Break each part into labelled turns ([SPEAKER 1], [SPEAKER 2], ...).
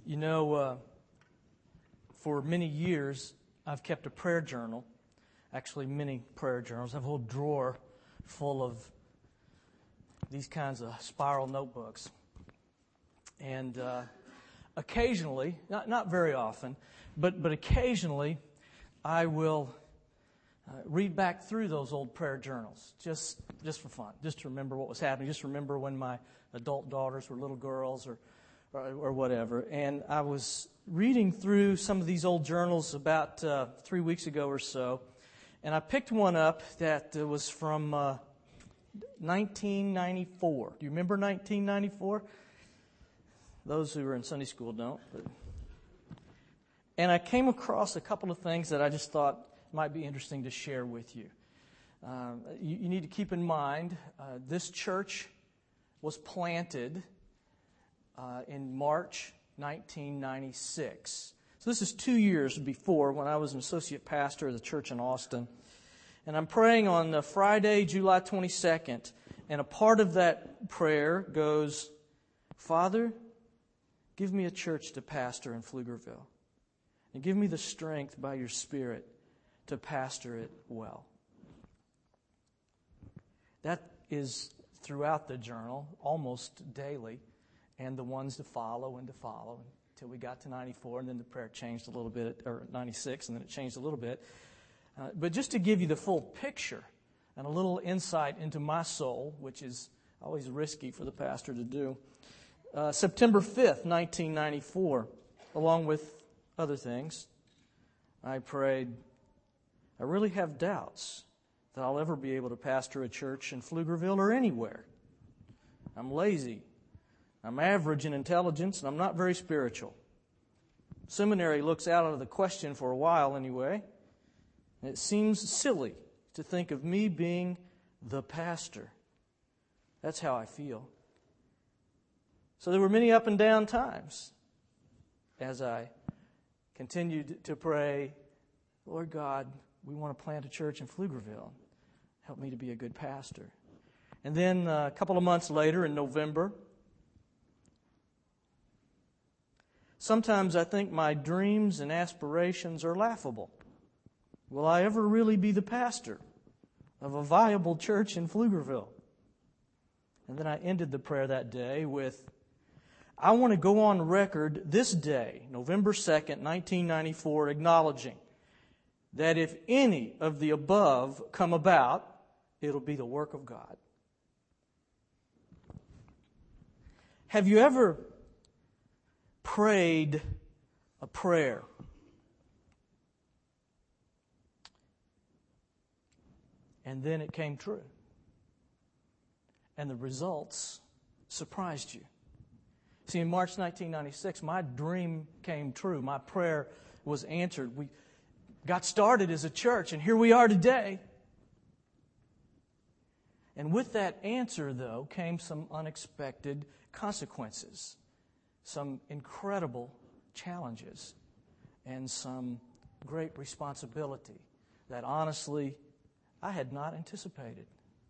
[SPEAKER 1] You know, for many years, I've kept a prayer journal. Actually, many prayer journals. I have a whole drawer full of these kinds of spiral notebooks. And occasionally, not very often, but occasionally, I will read back through those old prayer journals, just for fun, just to remember what was happening, just remember when my adult daughters were little girls or whatever. And I was reading through some of these old journals about 3 weeks ago or so, and I picked one up that was from 1994. Do you remember 1994? Those who were in Sunday school don't. And I came across a couple of things that I just thought might be interesting to share with you. You need to keep in mind, this church was planted in March 1996. So this is 2 years before when I was an associate pastor of the church in Austin. And I'm praying on Friday, July 22nd. And a part of that prayer goes, Father, give me a church to pastor in Pflugerville. And give me the strength by your Spirit to pastor it well. That is throughout the journal, almost daily, and the ones to follow until we got to 94, and then the prayer changed a little bit, or 96, and then it changed a little bit. But just to give you the full picture and a little insight into my soul, which is always risky for the pastor to do, September 5th, 1994, along with other things, I prayed, I really have doubts that I'll ever be able to pastor a church in Pflugerville or anywhere. I'm lazy. I'm average in intelligence, and I'm not very spiritual. Seminary looks out of the question for a while anyway. And it seems silly to think of me being the pastor. That's how I feel. So there were many up and down times as I continued to pray, Lord God, we want to plant a church in Pflugerville. Help me to be a good pastor. And then a couple of months later, in November, sometimes I think my dreams and aspirations are laughable. Will I ever really be the pastor of a viable church in Pflugerville? And then I ended the prayer that day with, I want to go on record this day, November 2nd, 1994, acknowledging that if any of the above come about, it'll be the work of God. Have you ever prayed a prayer and then it came true, and the results surprised you? See, in March 1996, my dream came true. My prayer was answered. We got started as a church, and here we are today. And with that answer, though, came some unexpected consequences, some incredible challenges, and some great responsibility that honestly I had not anticipated.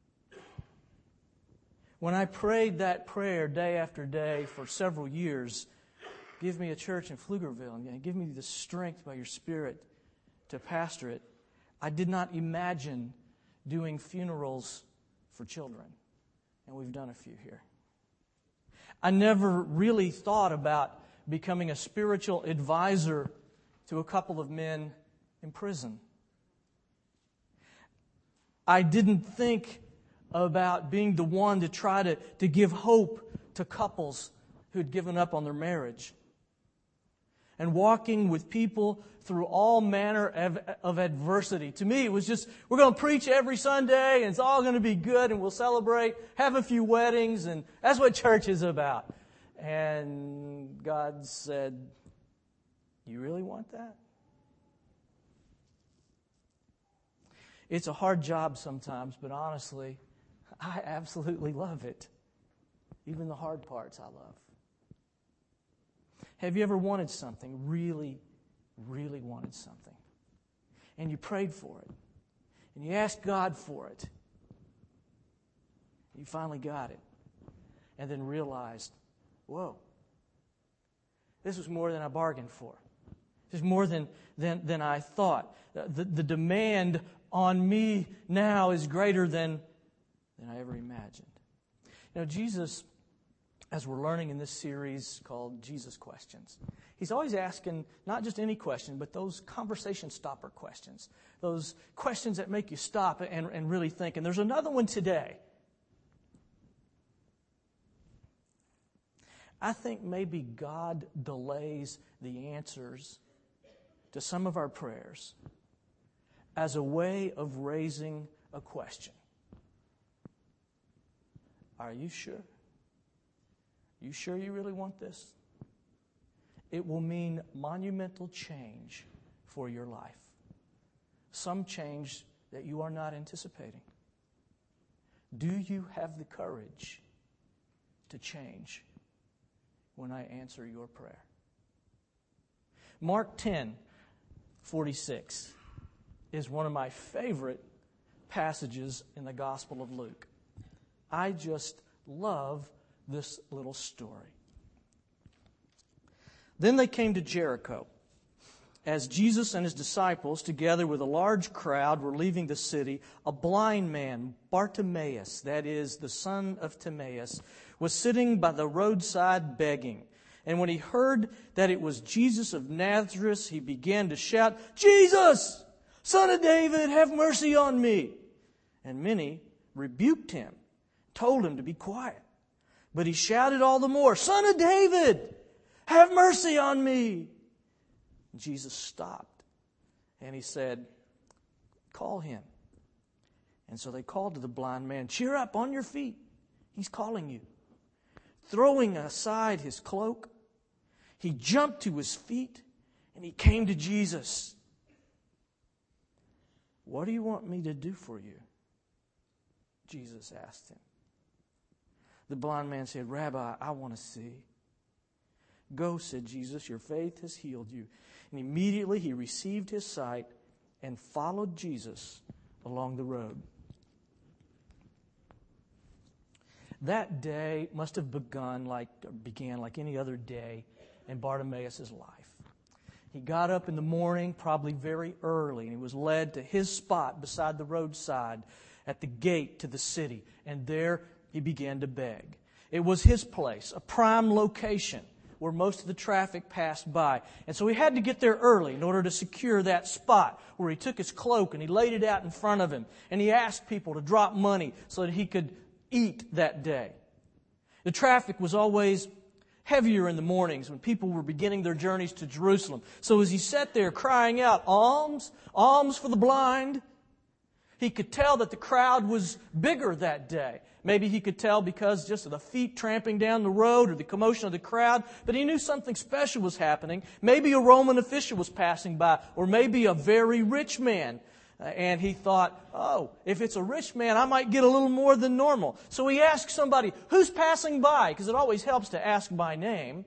[SPEAKER 1] When I prayed that prayer day after day for several years, give me a church in Pflugerville and give me the strength by your Spirit to pastor it, I did not imagine doing funerals for children. And we've done a few here. I never really thought about becoming a spiritual advisor to a couple of men in prison. I didn't think about being the one to try to give hope to couples who had given up on their marriage. And walking with people through all manner of adversity. To me, it was just, we're going to preach every Sunday, and it's all going to be good, and we'll celebrate, have a few weddings, and that's what church is about. And God said, you really want that? It's a hard job sometimes, but honestly, I absolutely love it. Even the hard parts I love. Have you ever wanted something, really, really wanted something? And you prayed for it. And you asked God for it. You finally got it. And then realized, whoa, This was more than I bargained for. This is more than I thought. The demand on me now is greater than I ever imagined. You know, Jesus, as we're learning in this series called Jesus Questions, He's always asking not just any question, but those conversation stopper questions. Those questions that make you stop and really think. And there's another one today. I think maybe God delays the answers to some of our prayers as a way of raising a question. Are you sure? You sure you really want this? It will mean monumental change for your life. Some change that you are not anticipating. Do you have the courage to change when I answer your prayer? Mark 10:46 is one of my favorite passages in the Gospel of Luke. I just love this little story. Then they came to Jericho. As Jesus and his disciples, together with a large crowd, were leaving the city, a blind man, Bartimaeus, that is, the son of Timaeus, was sitting by the roadside begging. And when he heard that it was Jesus of Nazareth, he began to shout, "Jesus, Son of David, have mercy on me." And many rebuked him, told him to be quiet. But he shouted all the more, "Son of David, have mercy on me." Jesus stopped and he said, "Call him." And so they called to the blind man, "Cheer up, on your feet. He's calling you." Throwing aside his cloak, he jumped to his feet and he came to Jesus. "What do you want me to do for you?" Jesus asked him. The blind man said, "Rabbi, I want to see." "Go," said Jesus, "your faith has healed you." And immediately he received his sight and followed Jesus along the road. That day must have began like any other day in Bartimaeus' life. He got up in the morning, probably very early, and he was led to his spot beside the roadside at the gate to the city. And there he began to beg. It was his place, a prime location where most of the traffic passed by. And so he had to get there early in order to secure that spot where he took his cloak and he laid it out in front of him. And he asked people to drop money so that he could eat that day. The traffic was always heavier in the mornings when people were beginning their journeys to Jerusalem. So as he sat there crying out, "Alms, alms for the blind," he could tell that the crowd was bigger that day. Maybe he could tell because just of the feet tramping down the road or the commotion of the crowd, but he knew something special was happening. Maybe a Roman official was passing by, or maybe a very rich man. And he thought, "Oh, if it's a rich man, I might get a little more than normal." So he asked somebody, "Who's passing by?" Because it always helps to ask by name.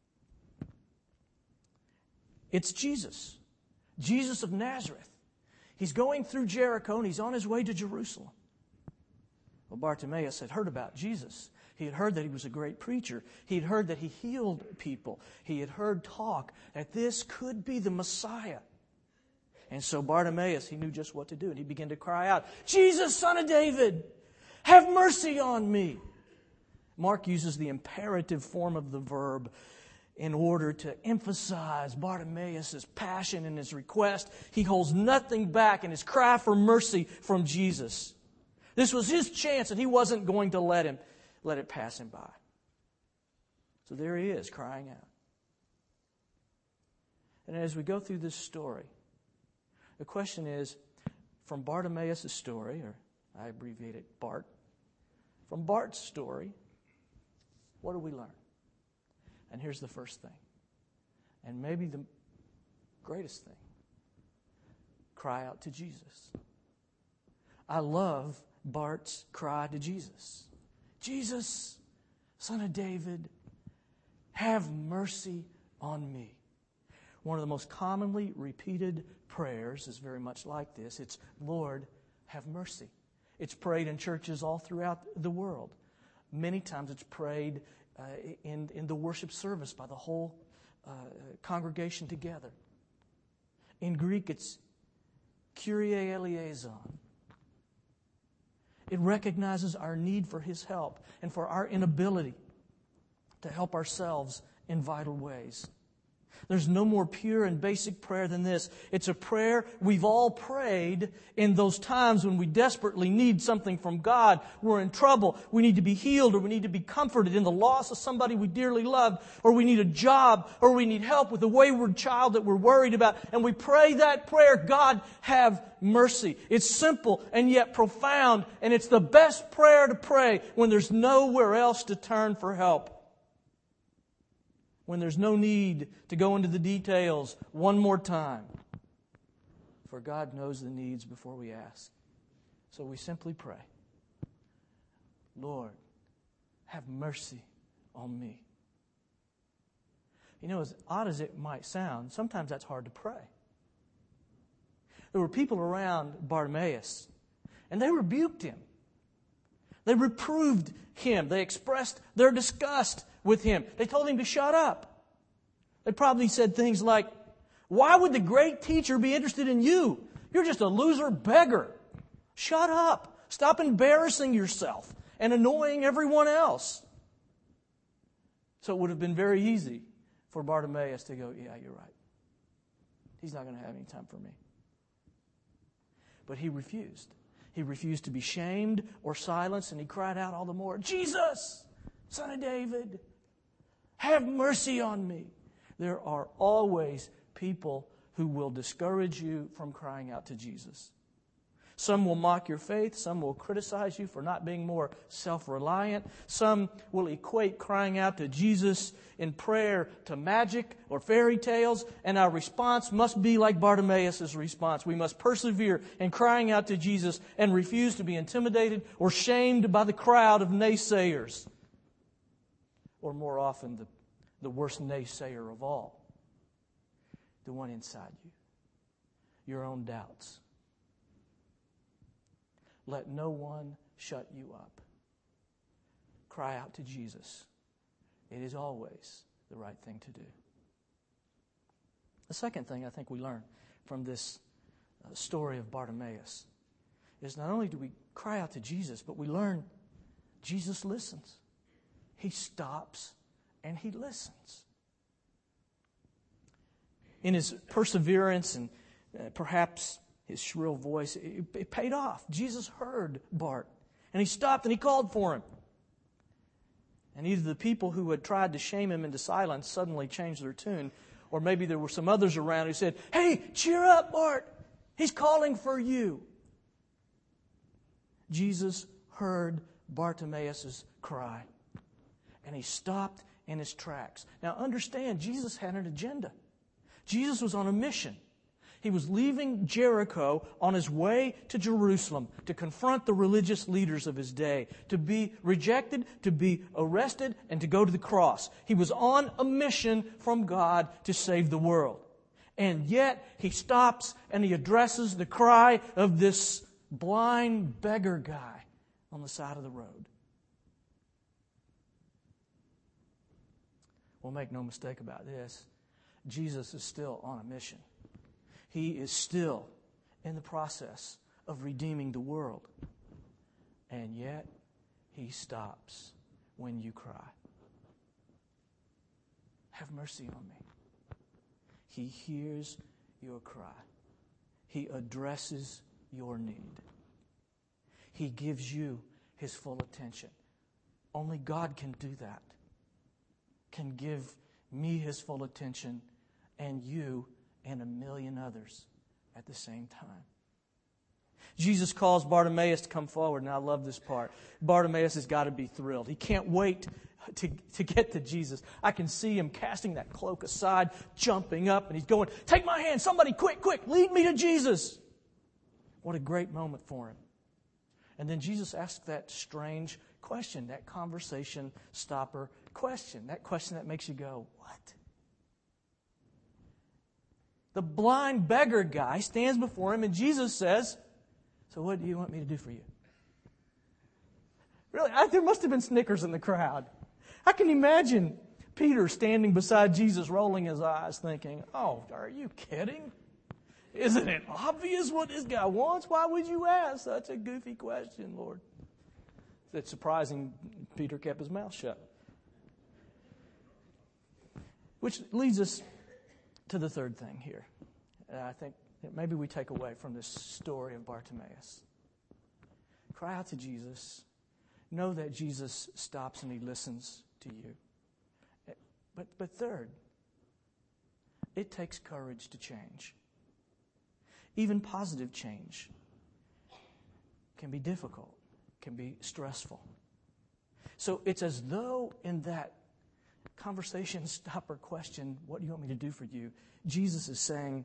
[SPEAKER 1] It's Jesus. Jesus of Nazareth. He's going through Jericho and he's on his way to Jerusalem. Well, Bartimaeus had heard about Jesus. He had heard that he was a great preacher. He had heard that he healed people. He had heard talk that this could be the Messiah. And so Bartimaeus, he knew just what to do. And he began to cry out, "Jesus, Son of David, have mercy on me." Mark uses the imperative form of the verb in order to emphasize Bartimaeus' passion and his request. He holds nothing back in his cry for mercy from Jesus. This was his chance, and he wasn't going to let it pass him by. So there he is, crying out. And as we go through this story, the question is, from Bartimaeus' story, or I abbreviate it Bart, from Bart's story, what do we learn? And here's the first thing, and maybe the greatest thing. Cry out to Jesus. I love Bart's cry to Jesus. "Jesus, Son of David, have mercy on me." One of the most commonly repeated prayers is very much like this. It's, "Lord, have mercy." It's prayed in churches all throughout the world. Many times it's prayed in the worship service by the whole congregation together. In Greek, it's Kyrie eleison. It recognizes our need for His help and for our inability to help ourselves in vital ways. There's no more pure and basic prayer than this. It's a prayer we've all prayed in those times when we desperately need something from God. We're in trouble. We need to be healed, or we need to be comforted in the loss of somebody we dearly love, or we need a job, or we need help with a wayward child that we're worried about. And we pray that prayer, God, have mercy. It's simple and yet profound, and it's the best prayer to pray when there's nowhere else to turn for help. When there's no need to go into the details one more time. For God knows the needs before we ask. So we simply pray, Lord, have mercy on me. You know, as odd as it might sound, sometimes that's hard to pray. There were people around Bartimaeus, and they rebuked him. They reproved him. They expressed their disgust with him. They told him to shut up. They probably said things like, why would the great teacher be interested in you? You're just a loser beggar. Shut up. Stop embarrassing yourself and annoying everyone else. So it would have been very easy for Bartimaeus to go, yeah, you're right. He's not going to have any time for me. But he refused. He refused to be shamed or silenced, and he cried out all the more, Jesus, Son of David, have mercy on me. There are always people who will discourage you from crying out to Jesus. Some will mock your faith. Some will criticize you for not being more self-reliant. Some will equate crying out to Jesus in prayer to magic or fairy tales. And our response must be like Bartimaeus' response. We must persevere in crying out to Jesus and refuse to be intimidated or shamed by the crowd of naysayers. Or more often, the worst naysayer of all. The one inside you. Your own doubts. Let no one shut you up. Cry out to Jesus. It is always the right thing to do. The second thing I think we learn from this story of Bartimaeus is not only do we cry out to Jesus, but we learn Jesus listens. He stops and He listens. In His perseverance and perhaps His shrill voice, it paid off. Jesus heard Bart, and He stopped and He called for him. And either the people who had tried to shame him into silence suddenly changed their tune, or maybe there were some others around who said, hey, cheer up, Bart. He's calling for you. Jesus heard Bartimaeus' cry, and He stopped in His tracks. Now understand, Jesus had an agenda. Jesus was on a mission. He was leaving Jericho on His way to Jerusalem to confront the religious leaders of His day, to be rejected, to be arrested, and to go to the cross. He was on a mission from God to save the world. And yet, He stops and He addresses the cry of this blind beggar guy on the side of the road. Well, make no mistake about this. Jesus is still on a mission. He is still in the process of redeeming the world. And yet, He stops when you cry. Have mercy on me. He hears your cry. He addresses your need. He gives you His full attention. Only God can do that. Can give me His full attention and you and a million others at the same time. Jesus calls Bartimaeus to come forward, and I love this part. Bartimaeus has got to be thrilled. He can't wait to get to Jesus. I can see him casting that cloak aside, jumping up, and he's going, take my hand, somebody, quick, lead me to Jesus. What a great moment for him. And then Jesus asked that strange question, that conversation stopper question, that question that makes you go, what? The blind beggar guy stands before him, and Jesus says, so what do you want me to do for you? Really, there must have been snickers in the crowd. I can imagine Peter standing beside Jesus, rolling his eyes, thinking, oh, are you kidding? Isn't it obvious what this guy wants? Why would you ask such a goofy question, Lord? It's surprising Peter kept his mouth shut. Which leads us to the third thing here. I think that maybe we take away from this story of Bartimaeus. Cry out to Jesus. Know that Jesus stops and He listens to you. But third, it takes courage to change. Even positive change can be difficult, can be stressful. So it's as though in that conversation stopper question, what do you want me to do for you? Jesus is saying,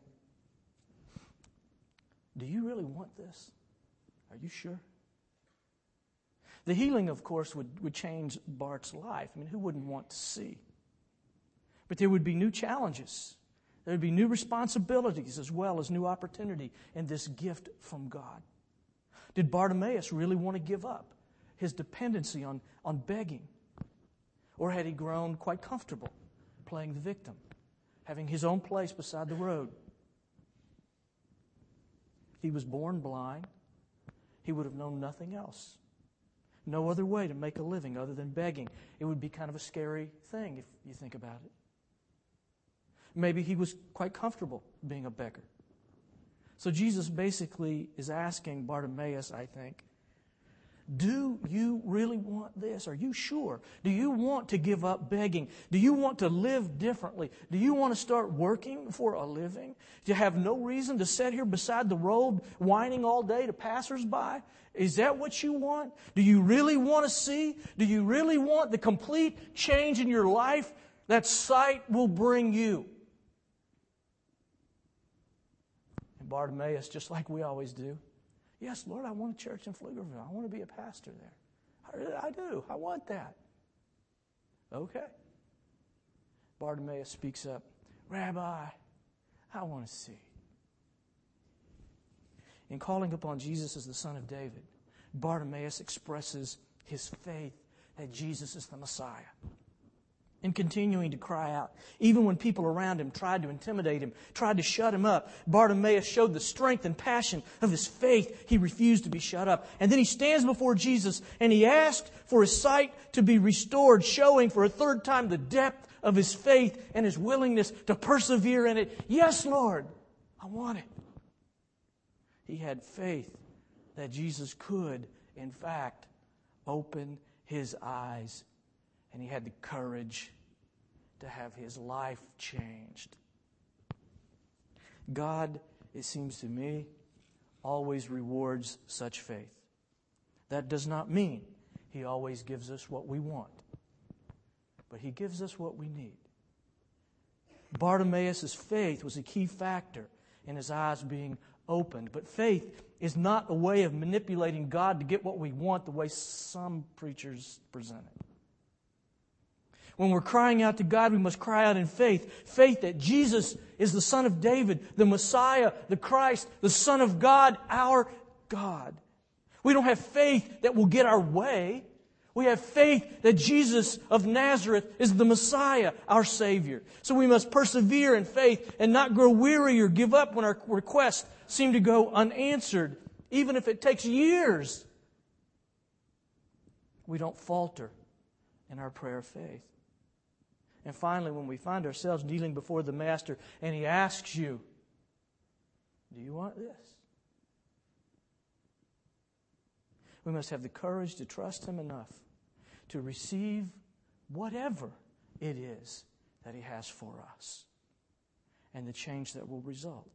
[SPEAKER 1] do you really want this? Are you sure? The healing, of course, would change Bart's life. I mean, who wouldn't want to see? But there would be new challenges. There would be new responsibilities as well as new opportunity in this gift from God. Did Bartimaeus really want to give up his dependency on begging? Or had he grown quite comfortable playing the victim, having his own place beside the road? If he was born blind, he would have known nothing else. No other way to make a living other than begging. It would be kind of a scary thing if you think about it. Maybe he was quite comfortable being a beggar. So Jesus basically is asking Bartimaeus, I think, do you really want this? Are you sure? Do you want to give up begging? Do you want to live differently? Do you want to start working for a living? Do you have no reason to sit here beside the road whining all day to passersby? Is that what you want? Do you really want to see? Do you really want the complete change in your life that sight will bring you? And Bartimaeus, just like we always do, yes, Lord, I want a church in Pflugerville. I want to be a pastor there. I do. I want that. Okay. Bartimaeus speaks up. Rabbi, I want to see. In calling upon Jesus as the Son of David, Bartimaeus expresses his faith that Jesus is the Messiah. In continuing to cry out, even when people around him tried to intimidate him, tried to shut him up, Bartimaeus showed the strength and passion of his faith. He refused to be shut up. And then he stands before Jesus and he asked for his sight to be restored, showing for a third time the depth of his faith and his willingness to persevere in it. Yes, Lord, I want it. He had faith that Jesus could, in fact, open his eyes. And he had the courage to have his life changed. God, it seems to me, always rewards such faith. That does not mean He always gives us what we want, but He gives us what we need. Bartimaeus' faith was a key factor in his eyes being opened. But faith is not a way of manipulating God to get what we want the way some preachers present it. When we're crying out to God, we must cry out in faith. Faith that Jesus is the Son of David, the Messiah, the Christ, the Son of God, our God. We don't have faith that will get our way. We have faith that Jesus of Nazareth is the Messiah, our Savior. So we must persevere in faith and not grow weary or give up when our requests seem to go unanswered, even if it takes years. We don't falter in our prayer of faith. And finally, when we find ourselves kneeling before the Master and He asks you, do you want this? We must have the courage to trust Him enough to receive whatever it is that He has for us and the change that will result.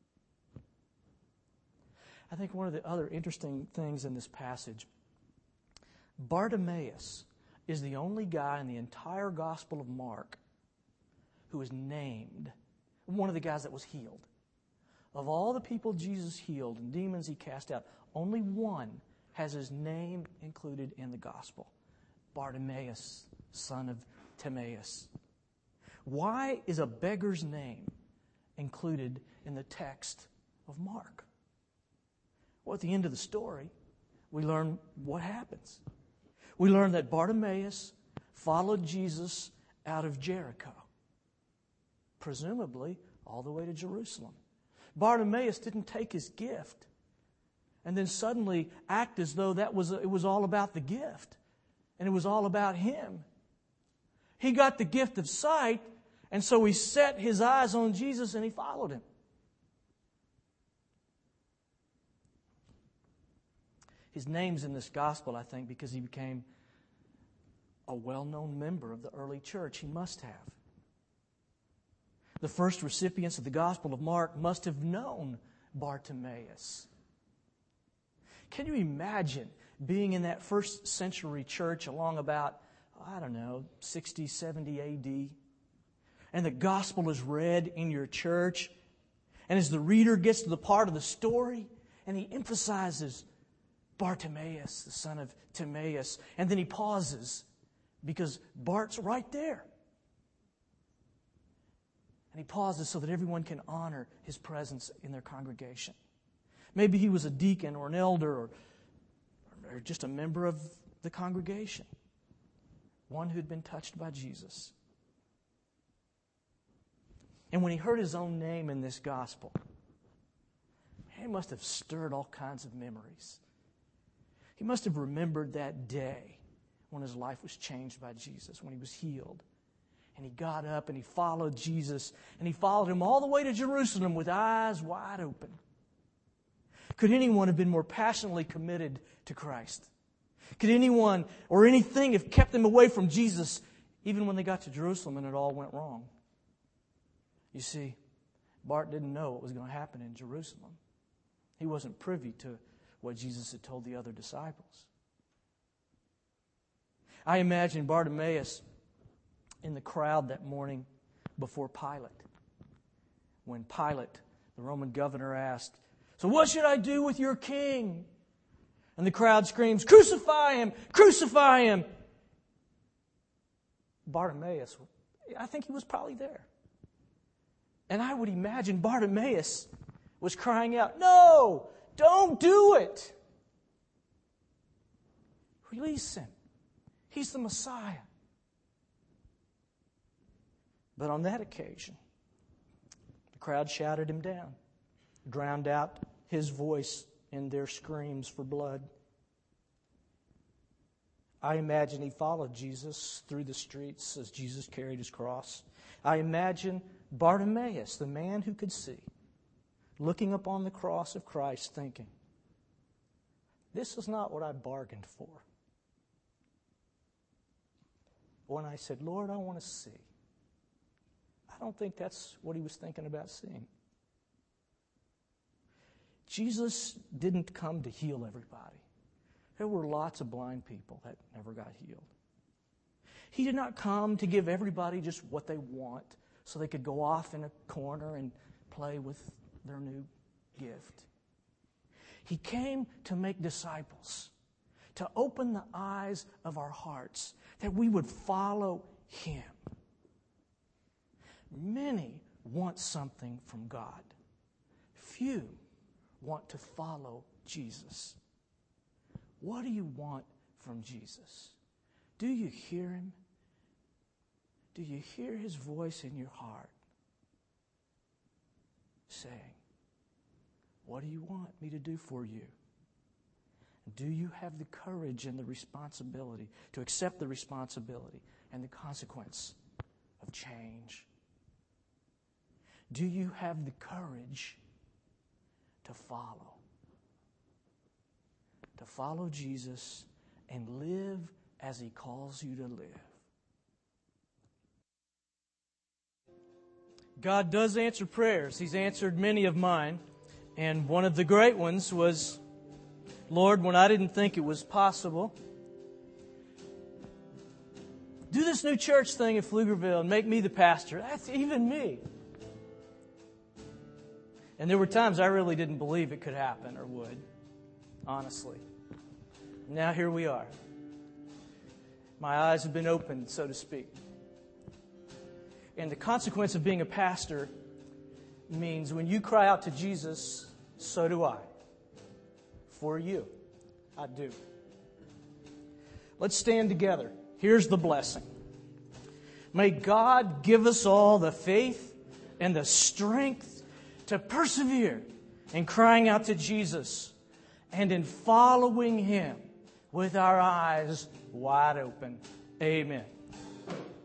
[SPEAKER 1] I think one of the other interesting things in this passage, Bartimaeus is the only guy in the entire Gospel of Mark who is named, one of the guys that was healed. Of all the people Jesus healed and demons He cast out, only one has his name included in the Gospel. Bartimaeus, son of Timaeus. Why is a beggar's name included in the text of Mark? Well, at the end of the story, we learn what happens. We learn that Bartimaeus followed Jesus out of Jericho, presumably all the way to Jerusalem. Bartimaeus didn't take his gift and then suddenly act as though it was all about the gift and it was all about him. He got the gift of sight, and so he set his eyes on Jesus and he followed him. His name's in this gospel, I think, because he became a well-known member of the early church. He must have. The first recipients of the Gospel of Mark must have known Bartimaeus. Can you imagine being in that first century church along about, 60, 70 A.D., and the Gospel is read in your church, and as the reader gets to the part of the story, and he emphasizes Bartimaeus, the son of Timaeus, and then he pauses because Bart's right there. And he pauses so that everyone can honor his presence in their congregation. Maybe he was a deacon or an elder or just a member of the congregation, one who'd been touched by Jesus. And when he heard his own name in this gospel, he must have stirred all kinds of memories. He must have remembered that day when his life was changed by Jesus, when he was healed. And he got up and he followed Jesus, and he followed him all the way to Jerusalem with eyes wide open. Could anyone have been more passionately committed to Christ? Could anyone or anything have kept them away from Jesus even when they got to Jerusalem and it all went wrong? You see, Bart didn't know what was going to happen in Jerusalem. He wasn't privy to what Jesus had told the other disciples. I imagine Bartimaeus in the crowd that morning before Pilate. When Pilate, the Roman governor, asked, "So what should I do with your king?" And the crowd screams, "Crucify him! Crucify him!" Bartimaeus, I think he was probably there. And I would imagine Bartimaeus was crying out, "No! Don't do it! Release him. He's the Messiah." But on that occasion, the crowd shouted him down, drowned out his voice in their screams for blood. I imagine he followed Jesus through the streets as Jesus carried his cross. I imagine Bartimaeus, the man who could see, looking upon the cross of Christ thinking, "This is not what I bargained for." When I said, "Lord, I want to see," I don't think that's what he was thinking about seeing. Jesus didn't come to heal everybody. There were lots of blind people that never got healed. He did not come to give everybody just what they want so they could go off in a corner and play with their new gift. He came to make disciples, to open the eyes of our hearts, that we would follow Him. Many want something from God. Few want to follow Jesus. What do you want from Jesus? Do you hear Him? Do you hear His voice in your heart saying, "What do you want me to do for you?" Do you have the courage and the responsibility to accept the responsibility and the consequence of change? Do you have the courage to follow? To follow Jesus and live as He calls you to live. God does answer prayers. He's answered many of mine. And one of the great ones was, "Lord, when I didn't think it was possible, do this new church thing in Pflugerville and make me the pastor." That's even me. And there were times I really didn't believe it could happen or would, honestly. Now here we are. My eyes have been opened, so to speak. And the consequence of being a pastor means when you cry out to Jesus, so do I. For you, I do. Let's stand together. Here's the blessing. May God give us all the faith and the strength to persevere in crying out to Jesus and in following Him with our eyes wide open. Amen.